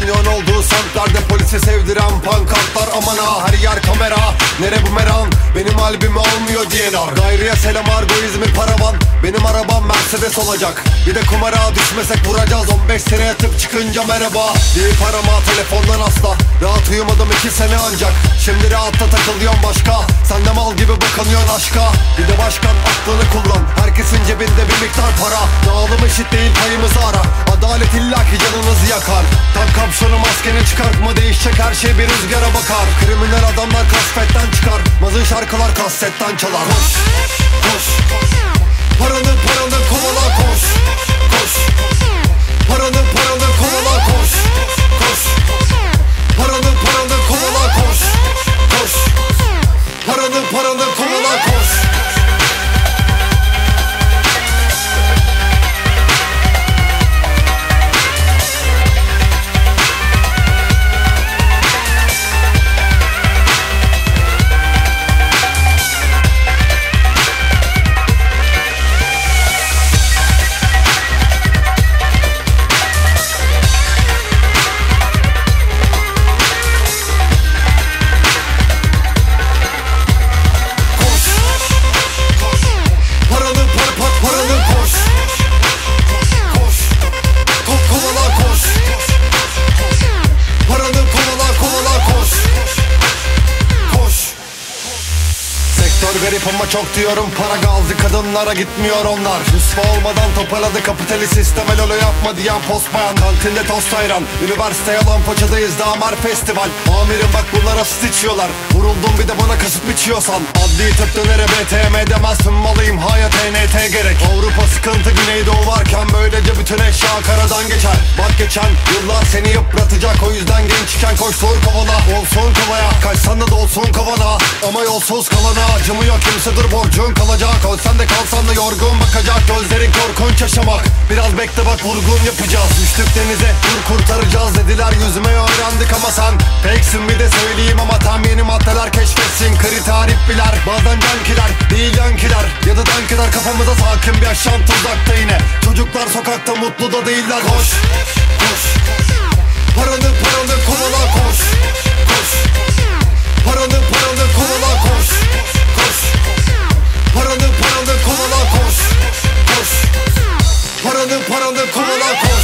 Kamyon olduğu semtlerde polisi sevdiren pankartlar. Aman ha, her yer kamera, nere bu meran? Benim albüm olmuyor DNR. Gayrıya selam, argoizmi paravan. Benim arabam Mercedes olacak. Bir de kumara düşmesek vuracağız. 15 sene yatıp çıkınca merhaba deyip arama telefondan asla. Rahat uyumadım 2 sene ancak. Şimdi rahatta takılıyorum başka. Sen de mal gibi bakınıyorsun aşka. Bir de başkan aklını kullan. Herkesin cebinde bir miktar para. Dağılım eşit değil, payımızı ara. Adalet illaki canınızı yakar. Tam kapşonu maskeni çıkartma, değişecek her şey bir rüzgara bakar. Kriminal adamlar kasvetten çıkar. Mazın şarkılar kasetten çalar. Koş, koş, paranı kovala koş, koş. Paranı kovala koş, koş. Paranı kovala koş, koş. Paranı kovala koş. Garip ama çok diyorum, para gazlı kadınlara gitmiyor onlar. Rüsva olmadan toparladı kapitalist sisteme, lolo yapma diyen post bayan. Kantinde tost ayran, üniversite yalan paçadayız damer festival. Amirim bak bunlar asit içiyorlar. Vuruldum bir de bana kasıt biçiyorsan. Adli tıp dönere BTM demezsin, malıyım hayat TNT gerek. Avrupa sıkıntı, Güneydoğu varken böylece bütün eşya karadan geçer. Bak geçen yıllar seni yıpratacak, o yüzden gençken koş sor kovala. Olsun kovaya, kaçsan da dolsun kavana. Ama yolsuz kalana acımıyor kimse, dur borcun kalacak. Ölsen de kalsan da yorgun bakacak. Gözlerin korkunç yaşamak. Biraz bekle bak, vurgun yapacağız. Düştük denize, dur kurtaracağız dediler. Yüzmeyi öğrendik ama sen fakesin, bir de söyleyeyim ama tam yeni maddeler keşfetsin. Kriter ippiler, bazen cankiler değil yankiler. Ya da dankiler kafamıza sakin bir yaşantı uzakta yine. Çocuklar sokakta mutlu da değiller. Koş, koş. Paranı kovala koş, koş. Paranı kovala koş, koş. Paranı kovala koş, koş. Paranı kovala koş.